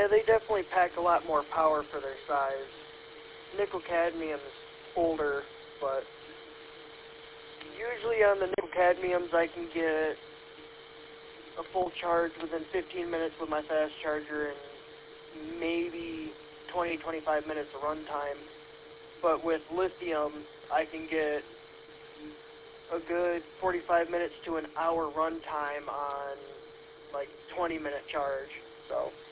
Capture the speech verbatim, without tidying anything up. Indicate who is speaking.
Speaker 1: they definitely pack a lot more power for their size. Nickel cadmium's older, but usually on the nickel cadmiums I can get a full charge within fifteen minutes with my fast charger and maybe twenty to twenty-five minutes of runtime. But with lithium, I can get a good forty-five minutes to an hour runtime on like twenty minute charge. So